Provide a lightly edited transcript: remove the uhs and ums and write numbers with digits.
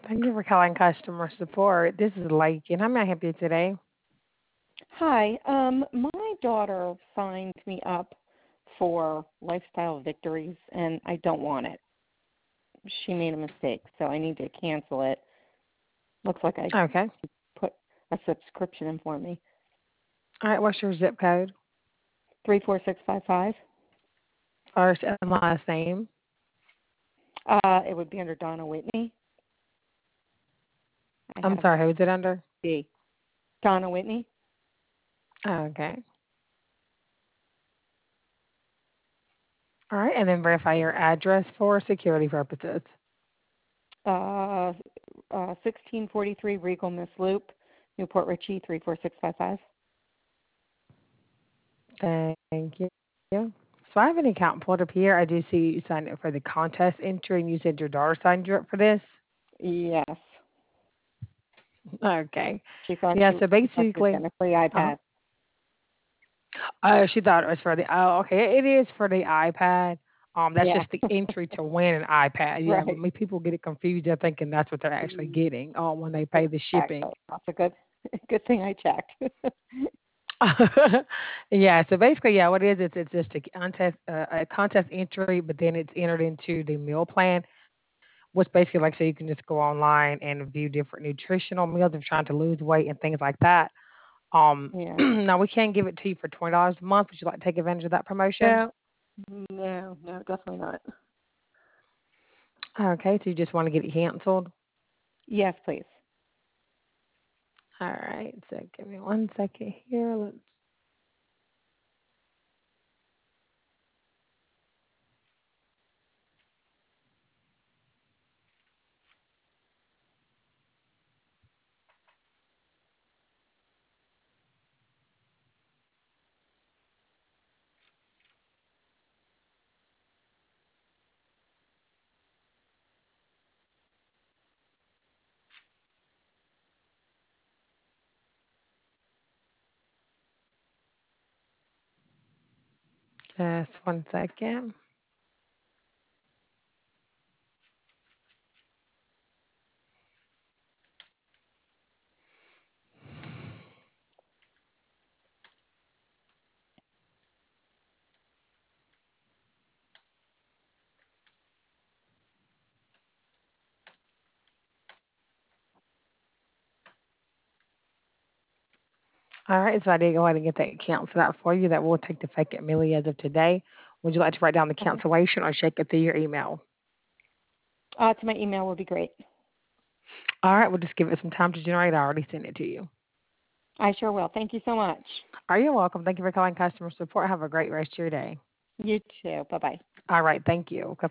Thank you for calling customer support. This is Lake, and how may I help you today? Hi. My daughter signed me up for Lifestyle Victories, and I don't want it. She made a mistake, so I need to cancel it. Looks like I Okay. put a subscription in for me. All right. What's your zip code? 34655. First and last name. It would be under Donna Whitney. I I'm have sorry. Who is it under? D. Donna Whitney. Okay. All right. And then verify your address for security purposes. Uh, 1643 Regal Miss Loop, Newport Richie 34655. Thank you. So I have an account pulled up here. I do see you signed up for the contest entry, and you said your daughter signed you up for this. Yes. Okay. She thought Yeah. she So wanted to basically, get a free uh-huh. iPad. She thought it was for the. Oh, okay. It is for the iPad. That's Yeah. just the entry to win an iPad. Yeah, Right. people get it confused. They're thinking that's what they're actually Mm, getting. When they pay the shipping. Exactly. That's a good thing I checked. Yeah. So basically, yeah, what it is, it's just a contest entry, but then it's entered into the meal plan, which basically like so you can just go online and view different nutritional meals if you're trying to lose weight and things like that. Yeah. Now we can give it to you for $20 a month. Would you like to take advantage of that promotion? No, no, definitely not. Okay, so you just want to get it canceled? Yes, please. All right, so give me one second here. Just one second. All right, so I did go ahead and get that canceled out for you. That will take the fake Amelia as of today. Would you like to write down the Okay. cancellation or check it through your email? To my email would be great. All right, we'll just give it some time to generate. I already sent it to you. I sure will. Thank you so much. Are you welcome? Thank you for calling customer support. Have a great rest of your day. You too. Bye bye. All right, thank you.